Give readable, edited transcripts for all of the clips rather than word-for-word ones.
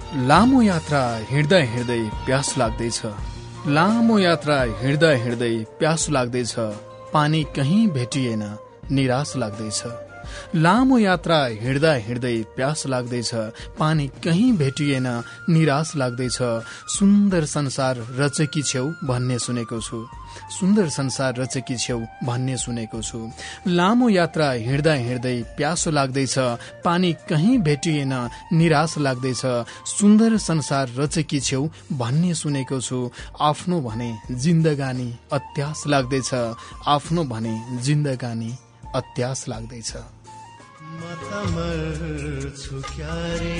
लामो यात्रा हिँड्दै हिँड्दै प्यास लाग्दैछ, लामो यात्रा हिँड्दै हिँड्दै प्यास लाग्दैछ, पानी कहीं भेटिएन निराश लाग्दैछ। लामो यात्रा हिँड्दा हिँड्दै प्यास लाग्दैछ, पानी कहीं भेटिएन निराश लाग्दैछ। सुन्दर संसार रचेकी छेउ भन्ने सुनेको छु, सुन्दर संसार रचेकी छेउ भन्ने सुनेको छु। लामो यात्रा हिँड्दा हिँड्दै प्यास लाग्दैछ, पानी कहीं भेटिएन निराश लाग्दैछ। सुन्दर संसार रचेकी छेउ भन्ने सुनेको छु, आफ्नो भने जिन्दगानी अत्यास लाग्दैछ, आफ्नो भने जिन्दगानी अत्यास लाग्दैछ। म त मर्छु क्यारे,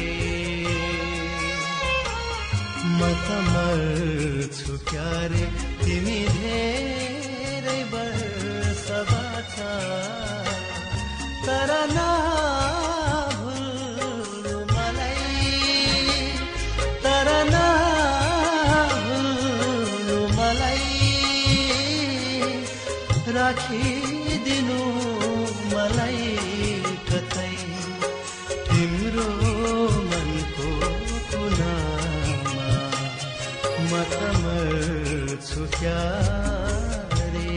म त मर्छु क्यारे, तिमी धेरै वर्ष बाचा, तर नभुल्नु मलाई, तर नभुल्नु मलाई, राखिदिनु मलाई कतै तिम्रो मनको कुनामा। म त मर्छु क्यारे।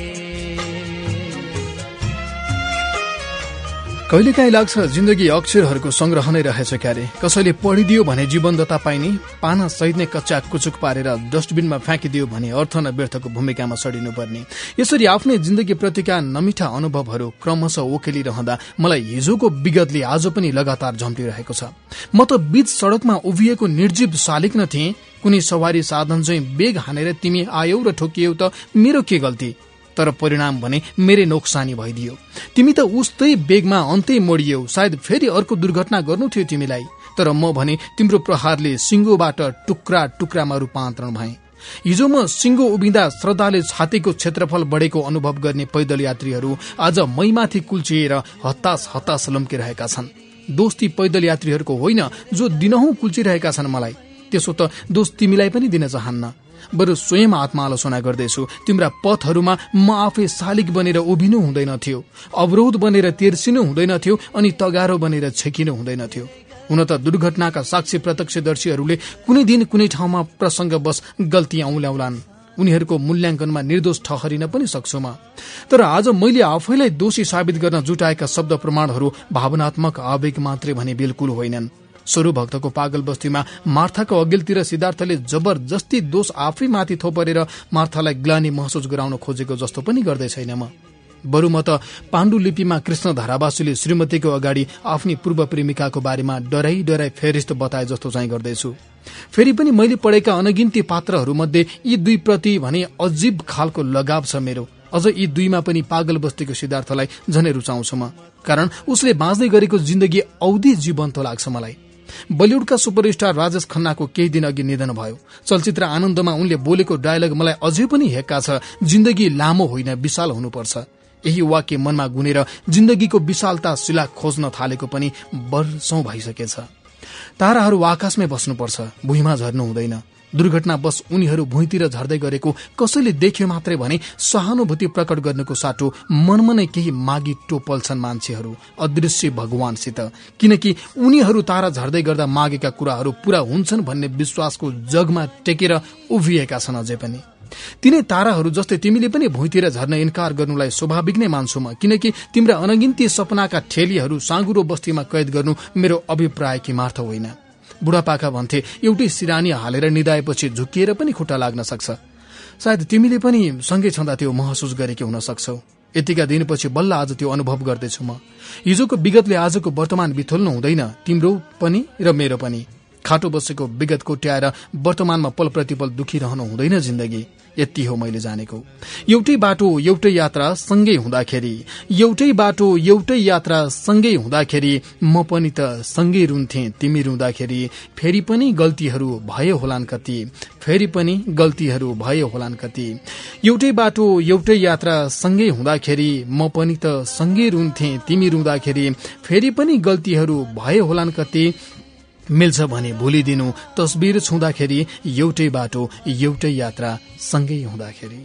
कहिलेकाहीँ लाग्छ जिन्दगी अक्षरहरूको संग्रह नै रहेछ क्यारे। कसैले पढिदियो भने जीवन्तता पाइने, पाना सहित नै कच्चा कुचुक पारेर डस्टबिनमा फ्याँकिदियो भने अर्थ न व्यर्थको भूमिकामा सडिनु पर्ने। यसरी आफ्नै जिन्दगी प्रतिका नमिठा अनुभवहरू क्रमशः ओखेलिरहँदा मलाई हिजोको विगतले आज पनि लगातार झम्टिरहेको छ। म त बीच सडकमा उभिएको निर्जीव शालिक न थिएँ। कुनै सवारी साधन चाहिँ बेग हानेर तिमी आयौ र ठोकियौ त मेरो के गल्ती, तर परिणाम भने मेरै नोक्सानी भइदियो। तिमी त उस्तै बेगमा अन्तै मोडियौ, सायद फेरि अर्को दुर्घटना गर्नु थियो तिमीलाई, तर म भने तिम्रो प्रहारले सिङ्गोबाट टुक्रा टुक्रामा रूपान्तरण भएँ। हिजो म सिङ्गो उभिँदा श्रद्धाले छातीको क्षेत्रफल बढेको अनुभव गर्ने पैदल यात्रीहरू आज मैमाथि कुल्चिएर हतास हतास लम्किरहेका छन्। दोष ती पैदल यात्रीहरूको होइन जो दिनहुँ कुल्चिरहेका छन् मलाई। त्यसो त दोष तिमीलाई पनि दिन चाहन्न, बरु स्वयं आत्मालोचना गर्दैछु। तिम्रा पथहरूमा म आफै शालिक बनेर उभिनु हुँदैन थियो, अवरोध बनेर तेर्सिनु हुँदैन थियो, अनि तगारो बनेर छेकिनु हुँदैन थियो। हुन त दुर्घटनाका साक्षी प्रत्यक्षदर्शीहरूले कुनै दिन कुनै ठाउँमा प्रसङ्गवश गल्ती औल्याउलान्, उनीहरूको मूल्याङ्कनमा निर्दोष ठहरिन पनि सक्छु म। तर आज मैले आफैलाई दोषी साबित गर्न जुटाएका शब्द प्रमाणहरू भावनात्मक आवेग मात्रै भने बिल्कुल होइनन्। स्वरूप भक्तको पागल बस्तीमा मार्थाको अघिल्तिर सिद्धार्थले जबरजस्ती दोष आफै माथि थोपरेर मार्थालाई ग्लानी महसुस गराउन खोजेको जस्तो पनि गर्दै छैन म। बरु म त पाण्डुलिपिमा कृष्ण धारावासीले श्रीमतीको अगाडि आफ्नी पूर्व प्रेमिकाको बारेमा डराई डराई फेरिस्त बताए जस्तो चाहिँ गर्दैछु। फेरि पनि मैले पढेका अनगिन्ती पात्रहरूमध्ये यी दुई प्रति भने अजीब खालको लगाव छ मेरो। अझ यी दुईमा पनि पागल बस्तीको सिद्धार्थलाई झनै रुचाउँछु म, कारण उसले बाँच्दै गरेको जिन्दगी औधी जीवन्त लाग्छ मलाई। बलिउडका सुपरस्टार राजेश खन्नाको केही दिन अघि निधन भयो। चलचित्र आनन्दमा उनले बोलेको डायलग मलाई अझै पनि हेक्का छ, जिन्दगी लामो होइन विशाल हुनुपर्छ। यही वाक्य मनमा गुनेर जिन्दगीको विशालता शिला खोज्न थालेको पनि वर्षौं भइसकेछ। ताराहरू आकाशमै बस्नुपर्छ, भुइँमा झर्नु हुँदैन। दुर्घटनावश उनीहरू भुइँतिर झर्दै गरेको कसैले देख्यो मात्रै भने सहानुभूति प्रकट गर्नुको साटो मनमा नै केही मागी टोपल्छन् मान्छेहरू अदृश्य भगवानसित, किनकि उनीहरू तारा झर्दै गर्दा मागेका कुराहरू पूरा हुन्छन् भन्ने विश्वासको जगमा टेकेर उभिएका छन् अझै पनि। तिनै ताराहरू जस्तै तिमीले पनि भुइँतिर झर्न इन्कार गर्नुलाई स्वाभाविक नै मान्छु म, किनकि तिम्रा अनगिन्ती सपनाका ठेलीहरू साँगुरो बस्तीमा कैद गर्नु मेरो अभिप्राय कि मार्थ होइन। बुढापाका भन्थे एउटै सिरानी हालेर निदाएपछि झुकिएर पनि खुट्टा लाग्न सक्छ। सायद तिमीले पनि सँगै छँदा त्यो महसुस गरेकी हुन सक्छौ। यतिका दिनपछि बल्ल आज त्यो अनुभव गर्दैछु म। हिजोको विगतले आजको वर्तमान बिथोल्नु हुँदैन, तिम्रो पनि र मेरो पनि। खाटो बसेको विगत कोट्याएर वर्तमानमा पल प्रतिपल दुखिरहनु हुँदैन जिन्दगी। यति हो मैले जानेको। एउटै बाटो एउटै यात्रा सँगै हुँदाखेरि, एउटै बाटो एउटै यात्रा सँगै हुँदाखेरि म पनि त सँगै रुन्थे तिमी रुँदाखेरि। फेरि पनि गल्तीहरू भयो होलान् कति, फेरि पनि गल्तीहरू भयो होलान् कति। एउटै बाटो एउटै यात्रा सँगै हुँदाखेरि म पनि त सँगै रुन्थे तिमी रुँदाखेरि। फेरि पनि गल्तीहरू भयो होलान् कति, मिल्छ भने भुलिदिनु तस्बिर छुँदाखेरि। एउटै बाटो एउटै यात्रा सँगै हुँदाखेरि।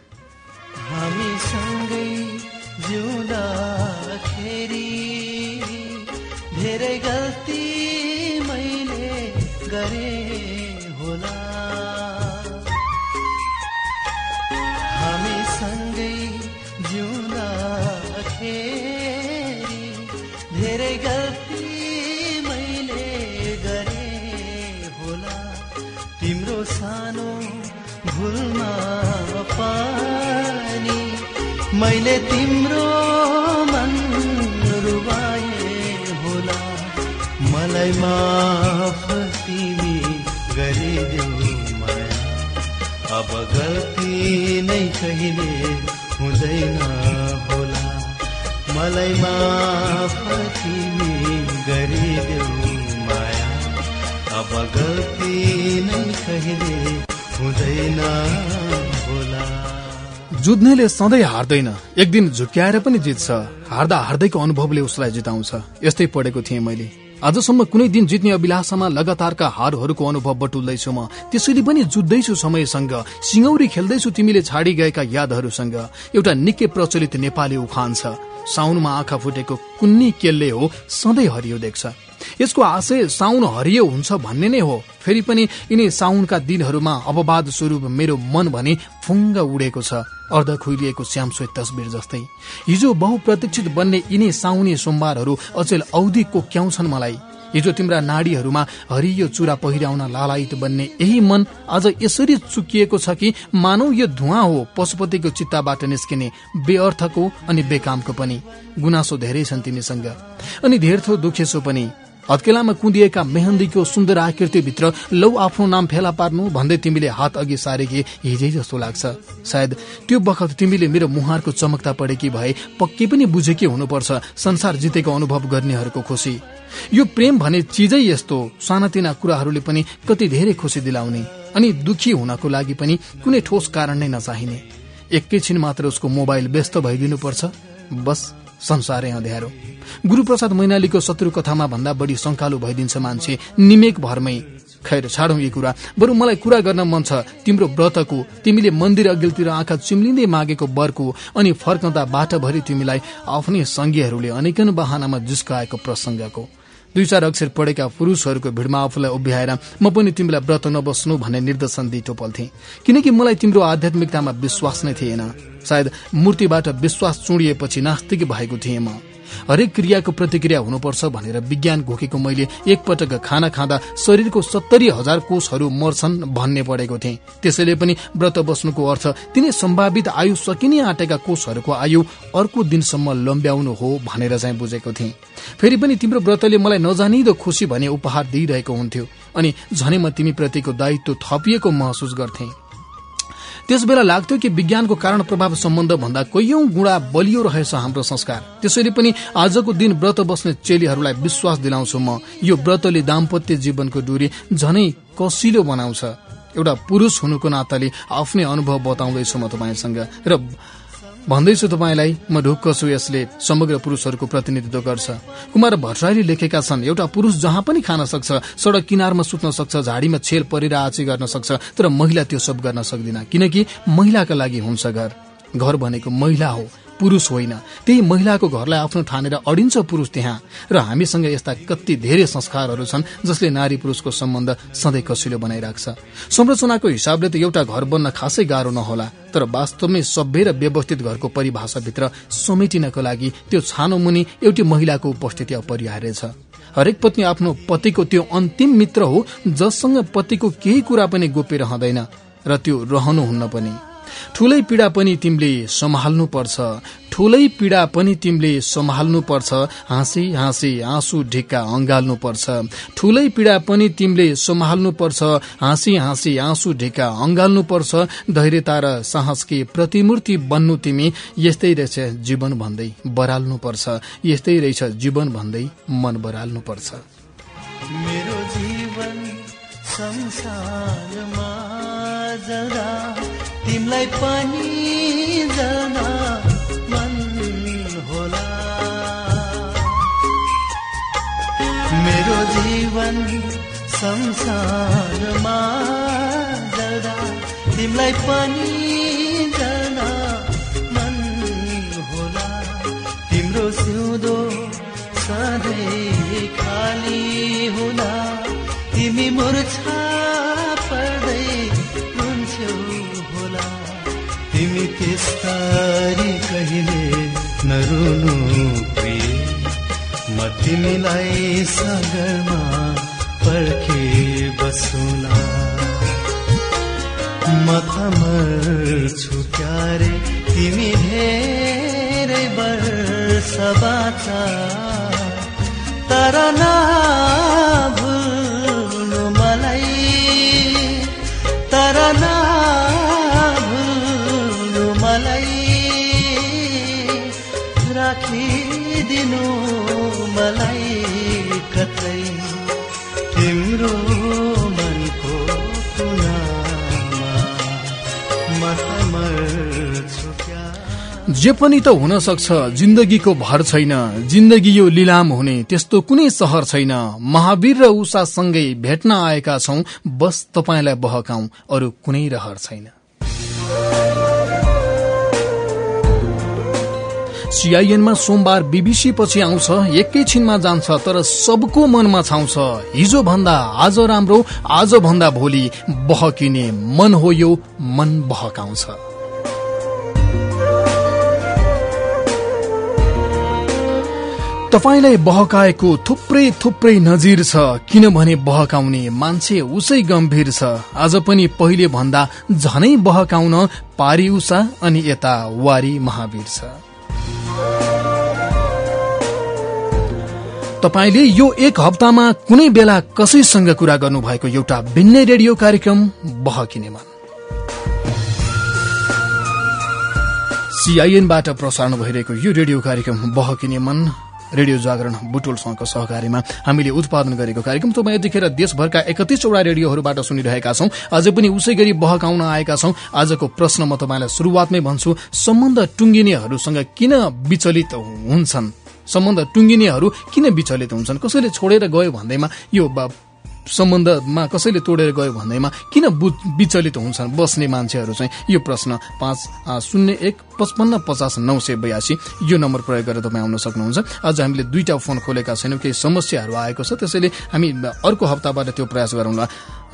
हामी सँगै जिउँदाखेरि धेरै गल्ती मैले गरे होला हामी सँगै जिउँदाखेरि धेरै गल्ती मैले गरे होला तिम्रो सानो भुलमा पानी मैले तिम्रो मन रुबाए होला मलाई माफ तिमी गरिदेऊ माया अब गल्ती नै कहिले हुँदैन होला मलाई माफ तिमी गरिदेऊ माया अब गल्ती नै कहिले हुँदैन होला जुझ्नेले सधैँ हार्दैन एक दिन झुक्क्याएर पनि जित्छ हार्दा हार्दैको अनुभवले उसलाई जिताउँछ यस्तै पढेको थिएँ मैले आजसम्म कुनै दिन जित्ने अभिलाषामा लगातारका हारहरूको अनुभव बटुल्दैछु म त्यसैले पनि जुझ्दैछु समयसँग सिङौरी खेल्दैछु तिमीले छाडी गएका यादहरूसँग एउटा निकै प्रचलित नेपाली उखान छ साउनमा आँखा फुटेको कुन्नी केलले हो सधैँ हरियो देख्छ यसको आशय साउन हरियो हुन्छ भन्ने नै हो फेरि पनि यिनी साउनका दिनहरूमा अपवाद स्वरूप मेरो मन भने फुङ्ग उडेको छ अर्ध खुइलिएको श्यामश्वेत तस्बिर जस्तै हिजो बहुप्रतीक्षित बन्ने यिनी साउनी सोमबारहरू अचेल अवधि कोक्याउँछन् मलाई हिजो तिम्रा नाडीहरूमा हरियो चुरा पहिराउन लालायित बन्ने यही मन आज यसरी चुकिएको छ कि मानौ यो धुवाँ हो पशुपतिको चित्ताबाट निस्किने बेअर्थको अनि बेकामको पनि गुनासो धेरै छन् तिमीसँग अनि धेर थो दुखेसो पनि हत्केलामा कुदिएका मेहन्दीको सुन्दर आकृतिभित्र लौ आफ्नो नाम फेला पार्नु भन्दै तिमीले हात अघि सारेकी हिजै जस्तो लाग्छ सायद त्यो बखत तिमीले मेरो मुहारको चमकता पढेकी भए पक्कै पनि बुझेकी हुनुपर्छ संसार जितेको अनुभव गर्नेहरूको खुसी यो प्रेम भने चिजै यस्तो सानातिना कुराहरूले पनि कति धेरै खुसी दिलाउने अनि दुखी हुनको लागि पनि कुनै ठोस कारण नै नचाहिने एकैछिन मात्र उसको मोबाइल व्यस्त भइदिनु पर्छ बस संसारै अँध्यारो गुरुप्रसाद मैनालीको शत्रु कथामा भन्दा बढी शंकालु भइदिन्छ मान्छे निमेक भरमै खैर छाडौं यी कुरा बरु मलाई कुरा गर्न मन छ तिम्रो व्रतको तिमीले मन्दिर अघिल्तिर आँखा चिम्लिँदै मागेको वरको अनि फर्कँदा बाटोभरि तिमीलाई आफ्नै संगीहरूले अनेकन बहानामा जिस्काएको प्रसंगको 2-4 अक्षर पढेका पुरुषहरूको भिडमा आफूलाई उभ्याएर म पनि तिमीलाई व्रत नबस्नु भन्ने निर्देशन दिई टोपल्थे किनकि मलाई तिम्रो आध्यात्मिकतामा विश्वास नै थिएन सायद मूर्तिबाट विश्वास चुडिएपछि नास्तिक भएको थिएँ म हरेक क्रियाको प्रतिक्रिया हुनुपर्छ भनेर विज्ञान घोकेको मैले एकपटक खाना खाँदा शरीरको 70,000 कोषहरू मर्छन् भन्ने पढेको थिएँ त्यसैले पनि व्रत बस्नुको अर्थ तिनै सम्भावित आयु सकिने आँटेका कोषहरूको आयु अर्को दिनसम्म लम्ब्याउनु हो भनेर चाहिँ बुझेको थिएँ फेरि पनि तिम्रो व्रतले मलाई नजानिदो खुसी भने उपहार दिइरहेको हुन्थ्यो अनि झनै म तिमी प्रतिको दायित्व थपिएको महसुस गर्थे त्यसबेला लाग्थ्यो कि विज्ञानको कारण प्रभाव सम्बन्ध भन्दा कैयौं गुणा बलियो रहेछ हाम्रो संस्कार त्यसैले पनि आजको दिन व्रत बस्ने चेलीहरूलाई विश्वास दिलाउँछु म यो व्रतले दाम्पत्य जीवनको दूरी झनै कसिलो बनाउँछ एउटा पुरुष हुनुको नाताले आफ्नै अनुभव बताउँदैछु म तपाईसँग र भन्दैछु तपाईलाई म ढुक्क छु यसले समग्र पुरुषहरूको प्रतिनिधित्व गर्छ कुमार भट्टराईले लेखेका छन् एउटा पुरुष जहाँ पनि खान सक्छ सडक किनारमा सुत्न सक्छ झाडीमा छेल परेर आची गर्न सक्छ तर महिला त्यो सब गर्न सक्दिन किनकि महिलाका लागि हुन्छ घर भनेको महिला हो पुरुष होइन त्यही महिलाको घरलाई आफ्नो ठानेर अडिन्छ पुरुष त्यहाँ र हामीसँग यस्ता कति धेरै संस्कारहरू छन् जसले नारी पुरुषको सम्बन्ध सधैँ कसिलो बनाइराख्छ संरचनाको हिसाबले त एउटा घर बन्न खासै गाह्रो नहोला तर वास्तवमै सभ्य र व्यवस्थित घरको परिभाषाभित्र समेटिनको लागि त्यो छानो मुनि एउटी महिलाको उपस्थिति अपरिहार्य छ हरेक पत्नी आफ्नो पतिको त्यो अन्तिम मित्र हो जससँग पतिको केही कुरा पनि गोप्य रहँदैन र त्यो रहनुहुन्न पनि ठूलै पीडा पनि तिमीले सम्हाल्नु पर्छ ठूलै पीडा पनि तिमीले सम्हाल्नु पर्छ हाँसी हाँसी आँसु ढिक्का अंगाल्नु पर्छ ठूलै पीडा पनि तिमीले सम्हाल्नु पर्छ हाँसी हाँसी आँसु ढिक्का अंगाल्नु पर्छ धैर्यता र साहसकी प्रतिमूर्ति बन्नु तिमी यस्तै रहेछ जीवन भन्दै बराल्नु पर्छ यस्तै रहेछ जीवन भन्दै मन बराल्नु पर्छ मेरो जीवन संसारमा जरा तिमलाई पनि जान मन होला मेरो जीवन संसारमा जरा तिमलाई पनि जान मन होला तिम्रो सिउँदो सधैँ खाली हुँदा तिमी मुर्छा पर्दै रुन्छौ होला तिमी त्यसरी कहिले नरुनु प्रिय म तिमीलाई सागरमा पर्खे बसुला म त मर्छु क्यारे तिमी धेरै वर्ष बाचा तर नभुल्नु मलाई तर नभुल्नु मलाई राखिदिनु मलाई कतै तिम्रो मनको कुनामा म त मर्छु जे पनि त हुन सक्छ जिन्दगीको भर छैन जिन्दगी यो लिलाम हुने त्यस्तो कुनै सहर छैन महावीर र उषा सँगै भेट्न आएका छौं बस तपाईलाई बहकाउँ अरु कुनै रहर छैन सीआईएनमा सोमबार बीबीसी पछि आउँछ एकैछिनमा जान्छ तर सबको मनमा छाउँछ हिजो भन्दा आज राम्रो आज भन्दा भोलि बहकिने मन हो यो मन बहकाउँछ तपाईलाई बहकाएको थुप्रै थुप्रै नजिर छ किनभने बहकाउने मान्छे उसै गम्भीर छ आज पनि पहिले भन्दा झनै बहकाउन पारी उषा अनि यता वारी महावीर छ तपाईले यो एक हप्तामा कुनै बेला कसैसँग कुरा गर्नुभएको एउटा भिन्नै रेडियो कार्यक्रम बहकिने मन सीआईएनबाट प्रसारण भइरहेको यो रेडियो कार्यक्रम बहकिने मन रेडियो जागरण बुटोलसँगको सहकारीमा हामीले उत्पादन गरेको कार्यक्रम तपाईँ यतिखेर देशभरका 31 वटा रेडियोहरूबाट सुनिरहेका छौं अझै पनि उसै गरी बहकाउन आएका छौं आजको प्रश्न म तपाईलाई सुरुवातमै भन्छु सम्बन्ध टुङ्गिनेहरूसँग किन विचलित हुन्छन् सम्बन्ध टुङ्गिनेहरू किन विचलित हुन्छन् कसैले छोडेर गयो भन्दैमा यो सम्बन्धमा कसैले तोडेर गयो भन्दैमा किन विचलित हुन्छन् बस्ने मान्छेहरू चाहिँ यो प्रश्न 5015550982 यो नम्बर प्रयोग गरेर तपाईँ आउन सक्नुहुन्छ आज हामीले दुईटा फोन खोलेका छैनौं केही समस्याहरू आएको छ त्यसैले हामी अर्को हप्ताबाट त्यो प्रयास गरौँला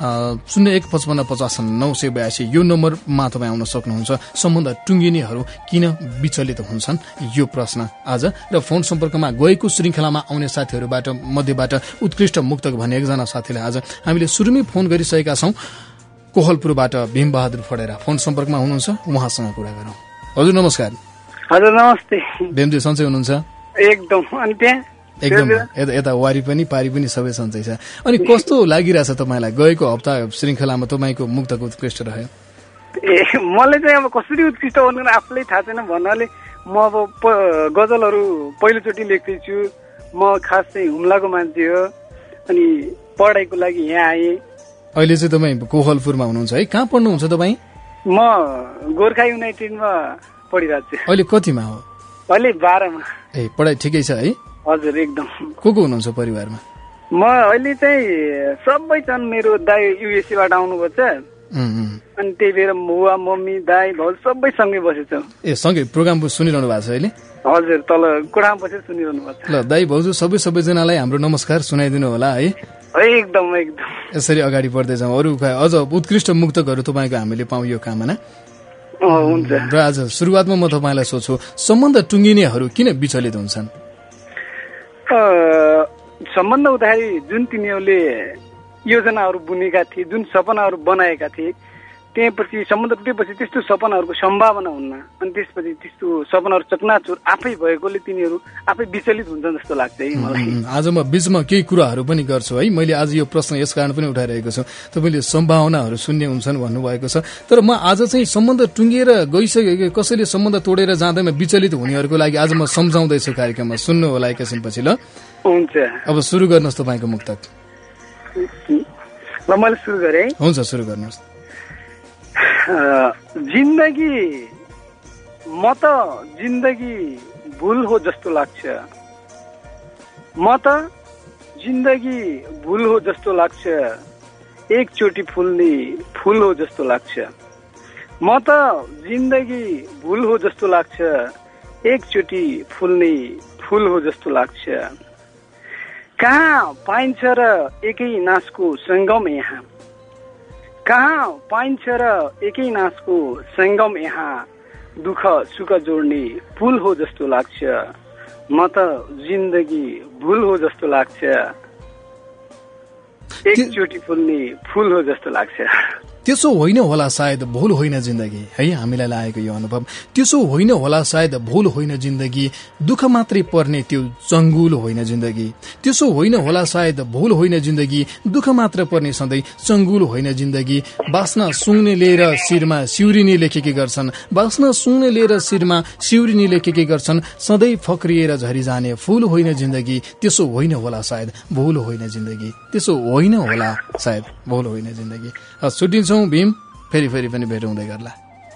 015550982 यो नम्बरमा तपाईँ आउन सक्नुहुन्छ सम्बन्ध टुङ्गिनेहरू किन विचलित हुन्छन् यो प्रश्न आज र फोन सम्पर्कमा गएको श्रृंखलामा आउने साथीहरूबाट मध्येबाट उत्कृष्ट मुक्तक भन्ने एकजना साथीले आज हामीले सुरुमै फोन गरिसकेका छौं कोहलपुरबाट भीमबहादुर फडेरा फोन सम्पर्कमा हुनुहुन्छ उहाँसँग कुरा गरौँ हजुर नमस्कार हजुर नमस्ते भीमजी सन्चै हुनुहुन्छ एकदम अनि त्यहाँ एकदम यता वारी पनि पारी पनि सबै सन्चै छ अनि कस्तो लागिरहेछ तपाईलाई गएको हप्ता श्रृंखलामा तपाईको मुक्तक उत्कृष्ट रह्यो ए मलाई चाहिँ अब कसरी उत्कृष्ट भन्नु आफूलाई थाहा छैन भन्नाले म अब गजलहरू पहिलोचोटि लेख्दैछु म खास चाहिँ हुम्लाको मान्छे हो अनि पढाइको लागि यहाँ आएँ अहिले चाहिँ तपाईँ कोहलपुरमा हुनुहुन्छ है कहाँ पढ्नुहुन्छ तपाईँ म गोर्खा युनाइटेडमा पढिरहेको छु अहिले कतिमा हो अहिले 12मा ए पढाइ ठिकै छ है हजुर एकदम को हुनुहुन्छ परिवारमा म अहिले चाहिँ सबै छन् मेरो दाइ युएसएबाट आउनुभएको छ अनि त्यही भएर बुवा मम्मी दाइ भाउ सबै सँगै बसेछौँ ए सँगै प्रोग्राम सुनिरहनु भएको छ अहिले हजुर तल कोठामा बसेर सुनिरहनु भएको छ ल दाइ भाउजू सबैजनालाई हाम्रो नमस्कार सुनाइदिनु होला है एकदम यसरी अगाडि बढ्दै जाउँ अरू अझ उत्कृष्ट मुक्तकहरू तपाईँको हामीले पाउँ यो कामना हुन्छ र आज सुरुवातमा म तपाईँलाई सोध्छु सम्बन्ध टुङ्गिनेहरू किन विचलित हुन्छन् सम्बन्ध हुँदाखेरि जुन तिनीहरूले योजनाहरू बुनेका थिए जुन सपनाहरू बनाएका थिए त्यसपछि सम्बन्ध टुटेपछि त्यस्तो सपनाहरूको सम्भावना हुन्न अनि त्यसपछि त्यस्तो सपनाहरू चकनाचुर आफै भएकोले तिनीहरू आफै विचलित हुन्छन् जस्तो लाग्छ है मलाई आज म बीचमा केही कुराहरू पनि गर्छु है मैले आज यो प्रश्न यस कारण पनि उठाइरहेको छु तपाईँले सम्भावनाहरू शून्य हुन्छन् भन्नुभएको छ तर म आज चाहिँ सम्बन्ध टुङ्गिएर गइसकेको कसैले सम्बन्ध तोडेर जाँदैमा विचलित हुनेहरूको लागि आज म सम्झाउँदैछु कार्यक्रममा सुन्नु होला एकैछिनपछि ल हुन्छ अब सुरु गर्नुहोस् तपाईँको मुक्तक ल मैले सुरु गरेँ हुन्छ सुरु गर्नुहोस् जिन्दगी म त जिन्दगी भुल हो जस्तो लाग्छ म त जिन्दगी भुल हो जस्तो लाग्छ एकचोटि फुल्ने फुल हो जस्तो लाग्छ म त जिन्दगी भुल हो जस्तो लाग्छ एकचोटि फुल्ने फुल हो जस्तो लाग्छ कहाँ पाइन्छ र एकै नासको सङ्गम यहाँ, कहाँ पाइन्छ र एकै नासको सङ्गम यहाँ, दुःख सुख जोड्ने पुल हो जस्तो लाग्छ, म त जिन्दगी भुल हो जस्तो लाग्छ, एकचोटि फुल्ने फुल हो जस्तो लाग्छ। त्यसो होइन होला सायद भुल होइन जिन्दगी, है हामीलाई लागेको यो अनुभव। त्यसो होइन होला सायद भुल होइन जिन्दगी, दुःख मात्रै पर्ने त्यो चङ्गुल होइन जिन्दगी। त्यसो होइन होला सायद भुल होइन जिन्दगी, दुःख मात्र पर्ने सधैँ चङ्गुल होइन जिन्दगी। बास्ना सुँग्ने लिएर शिरमा सिउरिनी लेखेकै गर्छन्, बास्ना सुँग्ने लिएर शिरमा सिउरिनी लेखेकै गर्छन्, सधैँ फक्रिएर झरिजाने फुल होइन जिन्दगी। त्यसो होइन होला सायद भुल होइन जिन्दगी, त्यसो होइन होला सायद भुल होइन जिन्दगी। छुट्टिन्छौँ भीम, फेरि पनि भेट हुँदै गर्ला।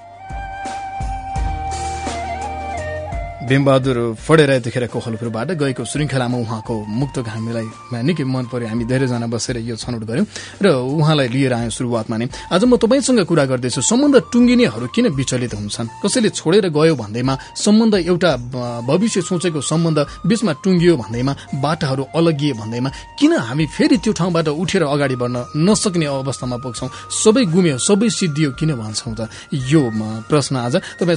भीमबहादुर फडेर यतिखेर कोहलपुरबाट गएको श्रृङ्खलामा उहाँको मुक्तक हामीलाई निकै मन पर्यो। हामी धेरैजना बसेर यो छनौट गऱ्यौँ र उहाँलाई लिएर आयौँ सुरुवातमा नै। आज म तपाईँसँग कुरा गर्दैछु, सम्बन्ध टुङ्गिनेहरू किन विचलित हुन्छन्? कसैले छोडेर गयो भन्दैमा, सम्बन्ध एउटा भविष्य सोचेको सम्बन्ध बीचमा टुङ्गियो भन्दैमा, बाटाहरू अलगिए भन्दैमा किन हामी फेरि त्यो ठाउँबाट उठेर अगाडि बढ्न नसक्ने अवस्थामा पुग्छौँ? सबै गुम्यो, सबै सिद्धियो किन भन्छौँ त? यो प्रश्न आज तपाईँ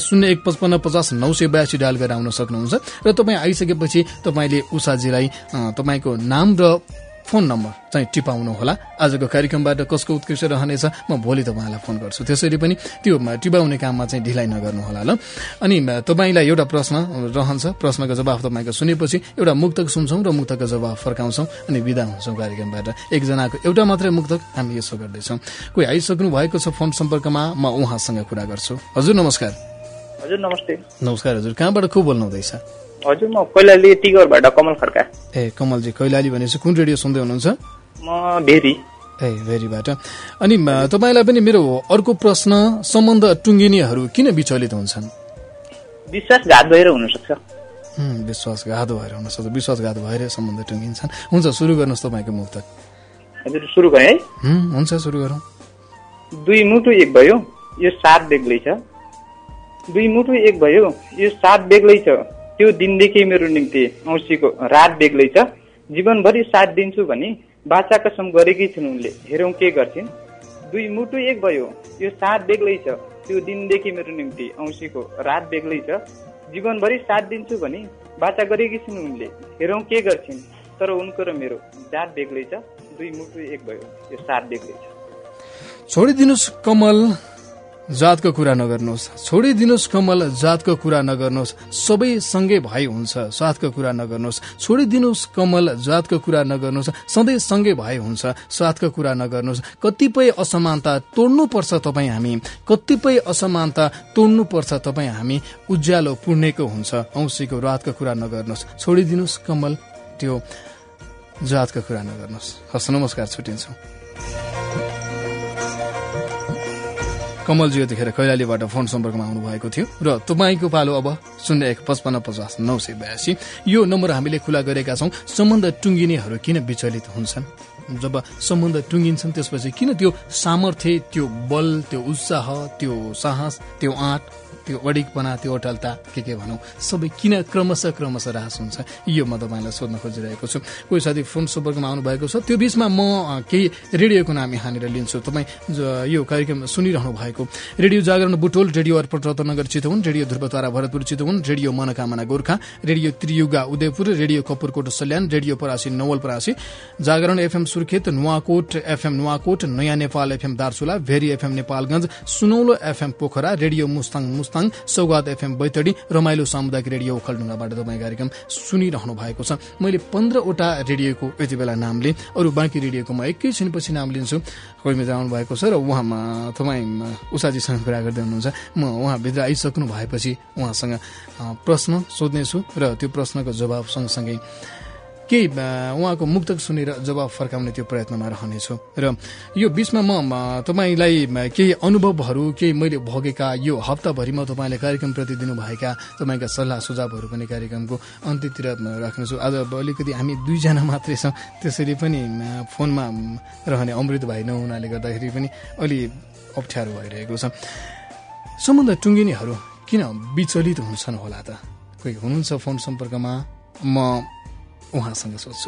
01550 डायल गरेर आउन सक्नुहुन्छ र तपाईँ आइसकेपछि तपाईँले उषाजीलाई तपाईँको नाम र फोन नम्बर चाहिँ टिपाउनु होला। आजको कार्यक्रमबाट कसको उत्कृष्ट रहनेछ म भोलि तपाईँलाई फोन गर्छु, त्यसरी पनि त्यो टिपाउने काममा चाहिँ ढिलाइ नगर्नुहोला ल। अनि तपाईँलाई एउटा प्रश्न रहन्छ, प्रश्नको जवाफ तपाईँको सुनेपछि एउटा मुक्तक सुन्छौँ र मुक्तको जवाफ फर्काउँछौँ अनि बिदा हुन्छौँ कार्यक्रमबाट। एकजनाको एउटा मात्रै मुक्तक हामी यसो गर्दैछौँ। कोही आइसक्नु भएको छ फोन सम्पर्कमा, म उहाँसँग कुरा गर्छु। हजुर नमस्कार। हजुर नमस्ते। नमस्कार हजुर, कहाँबाट को बोल्नु हुँदैछ? हजुर म कैलाली टिगरबाट कमल खड्का। ए कमलजी, कैलाली भनेपछि कुन रेडियो सुन्दै हुनुहुन्छ? म भेरी। ए भेरीबाट। अनि तपाईँलाई पनि मेरो अर्को प्रश्न, सम्बन्ध टुङ्गिनेहरू किन विचलित हुन्छन्? विश्वासघात भएर हुनसक्छ। विश्वासघात भएर हुनसक्छ, विश्वासघात भएर सम्बन्ध टुङ्गिन्छन्। हुन्छ, सुरु गर्नुहोस् तपाईँको मुक्तक। हजुर सुरु गरेँ है? हुन्छ, सुरु गरौँ। दुई मुटु एक भयो, यो साथ बेग्लै छ। दुई मुटु एक भयो, यो साथ बेग्लै छ। त्यो दिनदेखि मेरो निम्ति औँसीको रात बेग्लै छ। जीवनभरि साथ दिन्छु भनी बाचा कसम गरेकी छिन् उनले, हेरौँ के गर्छिन्। दुई मुटु एक भयो, यो साथ बेग्लै छ। त्यो दिनदेखि मेरो निम्ति औँसीको रात बेग्लै छ। जीवनभरि साथ दिन्छु भनी बाचा गरेकी छिन् उनले, हेरौँ के गर्छिन्। तर उनको र मेरो जात बेग्लै छ। दुई मुटु एक भयो, यो साथ बेग्लै छ। छोडिदिनुहोस् कमल, जातको कुरा नगर्नुहोस्। छोडिदिनुहोस् कमल, जातको कुरा नगर्नुहोस्। सबै सँगै भाइ हुन्छ, साथको कुरा नगर्नुहोस्। छोडिदिनुहोस् कमल, जातको कुरा नगर्नुहोस्। सधैँ सँगै भाइ हुन्छ, साथको कुरा नगर्नुहोस्। कतिपय असमानता तोड्नुपर्छ तपाईँ हामी, कतिपय असमानता तोड्नुपर्छ तपाईँ हामी। उज्यालो पुर्णेको हुन्छ, औँसीको रातको कुरा नगर्नुहोस्। छोडिदिनुहोस् कमल, त्यो जातको कुरा नगर्नुहोस्। हस्, नमस्कार, छुट्टिन्छौँ। कमलजी यतिखेर कैलालीबाट फोन सम्पर्कमा आउनु भएको थियो र तपाईँको पालो अब 01550 यो नम्बर हामीले खुला गरेका छौँ। सम्बन्ध टुङ्गिनेहरू किन विचलित हुन्छन्? जब सम्बन्ध टुङ्गिन्छन् त्यसपछि किन त्यो सामर्थ्य, त्यो बल, त्यो उत्साह, त्यो साहस, त्यो आँट, त्यो अडिकपना, त्यो अटलता, के भनौँ, सबै किन क्रमशः ह्रास हुन्छ? यो म तपाईँलाई सोध्न खोजिरहेको छु। कोही साथी फोन सम्पर्कमा आउनु भएको छ, त्यो बीचमा म केही रेडियोको नाम यहाँनिर लिन्छु। तपाईँ यो कार्यक्रम सुनिरहनु भएको radio Jagaran Butwal, radio Arpan Ratnanagar Chitwan, radio Dhruvatara Bharatpur Chitwan, radio Manokamana Gorkha, radio Triyuga Udayapur, radio Kapurkot Salyan, radio Parasi Nawalparasi, Jagaran FM Surkhet, Nuwakot FM Nuwakot, Naya Nepal FM Darchula, Bheri FM Nepalgunj, Sunaulo FM Pokhara, radio Mustang, Saugat FM Baitadi, Ramailo Samudayik radio ओखलढुङ्गाबाट तपाईँ कार्यक्रम सुनिरहनु भएको छ। मैले 15वटा रेडियोको यति बेला नाम लिएँ, अरू बाँकी रेडियोको म एकैछिनपछि नाम लिन्छु। कोही मित्र आउनु भएको छ र उहाँ तपाईँ उषाजीसँग कुरा गर्दै हुनुहुन्छ। म उहाँभित्र आइसक्नु भएपछि उहाँसँग प्रश्न सोध्नेछु र त्यो प्रश्नको जवाब सँगसँगै केही उहाँको मुक्तक सुनेर जवाब फर्काउने त्यो प्रयत्नमा रहनेछु। र यो बीचमा म तपाईँलाई केही अनुभवहरू, केही मैले भोगेका यो हप्ताभरिमा तपाईँले कार्यक्रमप्रति दिनुभएका तपाईँका सल्लाह सुझावहरू पनि कार्यक्रमको अन्त्यतिर राख्नेछु। आज अलिकति हामी दुईजना मात्रै छौँ, त्यसरी पनि फोनमा रहने अमृत भाइ नहुनाले गर्दाखेरि पनि अलि अप्ठ्यारो भइरहेको छ। सम्बन्ध टुङ्गिनेहरू किन विचलित हुन्छन् होला त? कोही हुनुहुन्छ फोन सम्पर्कमा, म उहाँसँग सोध्छु।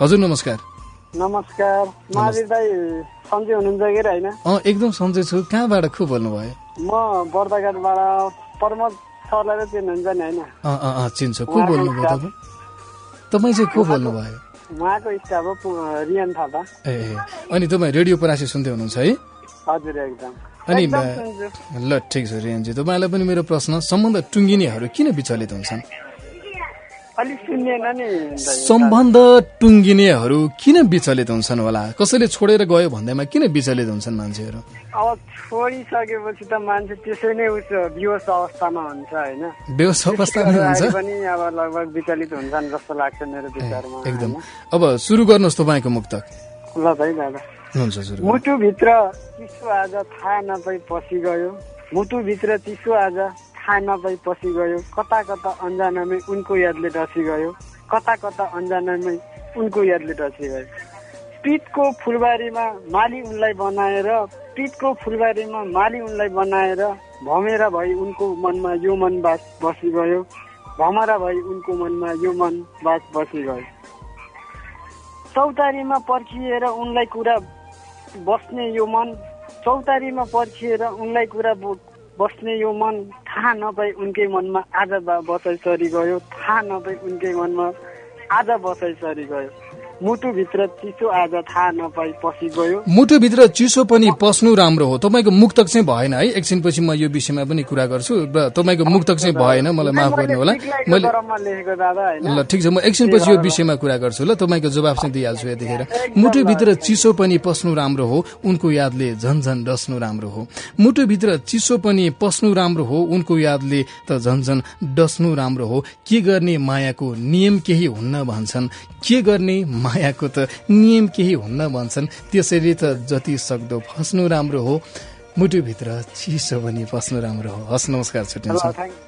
हजुर नमस्कार। नमस्कार, महावीर दाई सन्जय हुनुहुन्छ कि होइन? एकदम सन्जय छु। कहाँबाट को बोल्नुभयो? म बर्दाघाटबाट प्रमोद सरलाई चिन्नुहुन्छ नि होइन? चिन्छु। को बोल्नुभयो तपाईँ? तपाईँ चाहिँ को बोल्नुभयो? उहाँको स्टाफ हो रियन थापा। ए अनि तपाईँ रेडियो परासी सुन्दै हुनुहुन्छ है? हजुर एकदम। अनि ल ठिक छ रियनजी, तपाईँलाई पनि मेरो प्रश्न, सम्बन्ध टुङ्गिनेहरू किन विचलित हुन्छन्? सम्बन्ध टुङ्गिनेहरू किन विचलित हुन्छन् होला? कसैले छोडेर गयो भन्दैमा किन विचलित हुन्छन् मान्छेहरू? अब छोडिसकेपछि त मान्छे त्यसै नै बेहोस अवस्थामा हुन्छ होइन? बेहोस अवस्थामा हुन्छ पनि अब लगभग विचलित हुन्छन् जस्तो लाग्छ मेरो विचारमा। एकदम। अब सुरु गर्नुहोस् तपाईँको मुक्तक। ल भाइ दादा। हुन्छ सुरु। मुटुभित्र चिसो आज थाहा नपाई पसी गयो, मुटुभित्र चिसो आज थाहा नपाई पसी गयो, कता कता अन्जानामै उनको यादले डसी गयो, कता कता अन्जानामै उनको यादले डसी गयो। पिठको फुलबारीमा माली उनलाई बनाएर, पिठको फुलबारीमा माली उनलाई बनाएर, भमेरा भई उनको मनमा यो मन बास बसी गयो, भमरा भई उनको मनमा यो मन बास बसी गयो। चौतारीमा पर्खिएर उनलाई कुरा बस्ने यो मन, चौतारीमा पर्खिएर उनलाई कुरा बस्ने यो मन, थाहा नपाई उनकै मनमा आज बसाइ सरी गयो, थाहा नपाई उनकै मनमा आज बसाइ सरी गयो। मुटुभित्र चिसो आज थाहा नपाई पसी गयो। मुटुभित्र चिसो पनि पस्नु राम्रो हो। तपाईँको मुक्तक चाहिँ भएन है? एकछिनपछि म यो विषयमा पनि कुरा गर्छु र तपाईँको मुक्तक चाहिँ भएन, मलाई माफ गर्नु होला। मैले ल ठिक छ, म एकछिनपछि यो विषयमा कुरा गर्छु ल, तपाईँको जवाब चाहिँ दिइहाल्छु यतिखेर। मुटुभित्र चिसो पनि पस्नु राम्रो हो, उनको यादले झन्झन डस्नु राम्रो हो। मुटुभित्र चिसो पनि पस्नु राम्रो हो, उनको यादले त झन्झन डस्नु राम्रो हो। के गर्ने मायाको नियम केही हुन्न भन्छन्, के गर्ने मायाको त नियम केही हुन्न भन्छन्, त्यसैले त जति सक्दो फस्नु राम्रो हो, मुटुभित्र चिसो पनि पस्नु राम्रो हो। हस् नमस्कार, छुट्टिन्छ।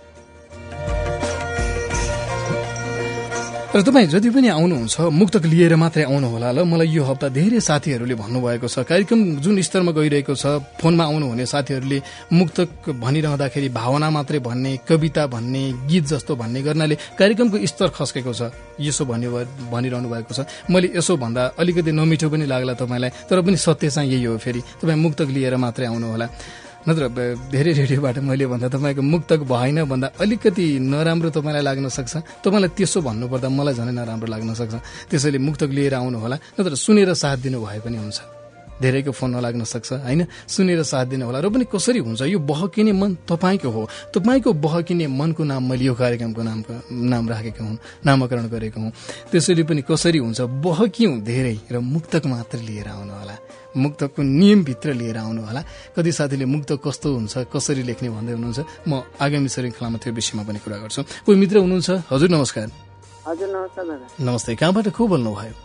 र तपाईँ जति पनि आउनुहुन्छ मुक्तक लिएर मात्रै आउनु होला ल। मलाई यो हप्ता धेरै साथीहरूले भन्नुभएको छ, कार्यक्रम जुन स्तरमा गइरहेको छ, फोनमा आउनुहुने साथीहरूले मुक्तक भनिरहँदाखेरि भावना मात्रै भन्ने, कविता भन्ने, गीत जस्तो भन्ने गर्नाले कार्यक्रमको स्तर खस्केको छ, यसो भनिरहनु भएको छ। मैले यसो भन्दा अलिकति नमिठो पनि लाग्ला तपाईँलाई, तर पनि सत्य चाहिँ यही हो। फेरि तपाईँ मुक्तक लिएर मात्रै आउनु होला, नत्र धेरै रेडियोबाट मैले भन्दा तपाईँको मुक्तक भएन भन्दा अलिकति नराम्रो तपाईँलाई लाग्न सक्छ। तपाईँलाई त्यसो भन्नुपर्दा मलाई झनै नराम्रो लाग्न सक्छ। त्यसैले मुक्तक लिएर आउनु होला, नत्र सुनेर साथ दिनु भए पनि हुन्छ। धेरैको फोन नलाग्न सक्छ होइन, सुनेर साथ दिनु होला। र पनि कसरी हुन्छ, यो बहकिने मन तपाईँको हो। तपाईँको बहकिने मनको नाम मैले यो कार्यक्रमको नाम राखेको हुँ, नामकरण गरेको हुँ। त्यसैले पनि कसरी हुन्छ, बहकियौँ धेरै र मुक्तक मात्र लिएर आउनु होला, मुक्तकको नियमभित्र लिएर आउनु होला। कति साथीले मुक्तक कस्तो हुन्छ, कसरी लेख्ने भन्दै हुनुहुन्छ। म आगामी श्रृङ्खलामा त्यो विषयमा पनि कुरा गर्छु। कोही मित्र हुनुहुन्छ? हजुर नमस्कार। हजुर नमस्कार दादा। नमस्ते, कहाँबाट को बोल्नुभयो?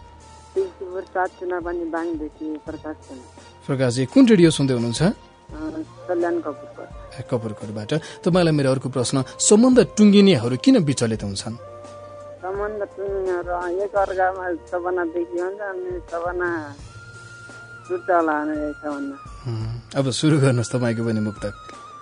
प्रकाशजी, कुन रेडियो सुन्दै हुनुहुन्छ? कपुरकोटबाट। तपाईँलाई मेरो अर्को प्रश्न, सम्बन्ध टुङ्गिनेहरू किन विचलित हुन्छन्? सम्बन्ध टुङ्गिनेहरू एक अर्कामा सपना देखिन्छ अनि सपना टुट्छ होला भन्न। अब सुरु गर्नुहोस् तपाईँको पनि मुक्तक।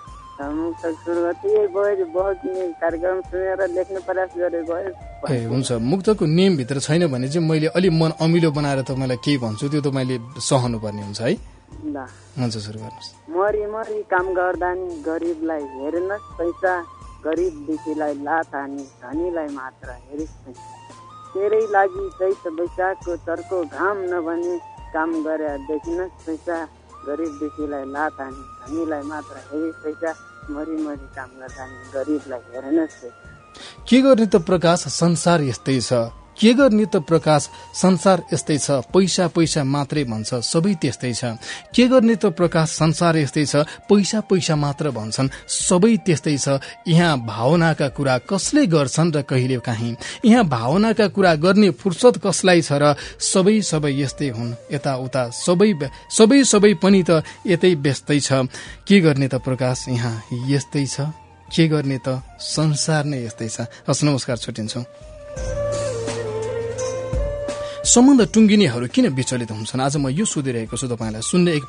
कार्यक्रम सुनेर लेख्ने प्रयास गरेको हुन्छ। मुक्तको नियमभित्र छैन भने चाहिँ मैले अलि मन अमिलो बनाएर तपाईँलाई केही भन्छु, त्यो तपाईँले सहनु पर्ने हुन्छ है। हुन्छ सुरु गर्नुहोस्। मरी मरी काम गर्दा नि गरिबलाई हेर्नुहोस् पैसा, गरिब दुखीलाई लात हानी धनीलाई मात्र हेरिस् पैसा। तेरै लागि चैत वैशाखको चर्को घाम नभने काम गरे देखिनुहोस् पैसा, गरिब दुखीलाई लात हानी धनीलाई मात्र हेरिस् पैसा। मरी मरी काम गर्दा नि गरिबलाई हेर्नुहोस् पैसा। के गर्ने त प्रकाश संसार यस्तै छ, के गर्ने त प्रकाश संसार यस्तै छ, पैसा पैसा मात्रै भन्छ सबै त्यस्तै छ। के गर्ने त प्रकाश संसार यस्तै छ, पैसा पैसा मात्र भन्छन् सबै त्यस्तै छ। यहाँ भावनाका कुरा कसले गर्छन् र कहिले काहीँ, यहाँ भावनाका कुरा गर्ने फुर्सद कसलाई छ र सबै सबै यस्तै हुन् यताउता सबै पनि त यतै व्यस्तै छ। के गर्ने त प्रकाश यहाँ यस्तै छ, के गर्ने त संसार नै यस्तै छ। हस् नमस्कार, छुट्टिन्छौँ। सम्बन्ध टुङ्गिनेहरू किन विचलित हुन्छन्? आज म यो सोधिरहेको छु तपाईँलाई।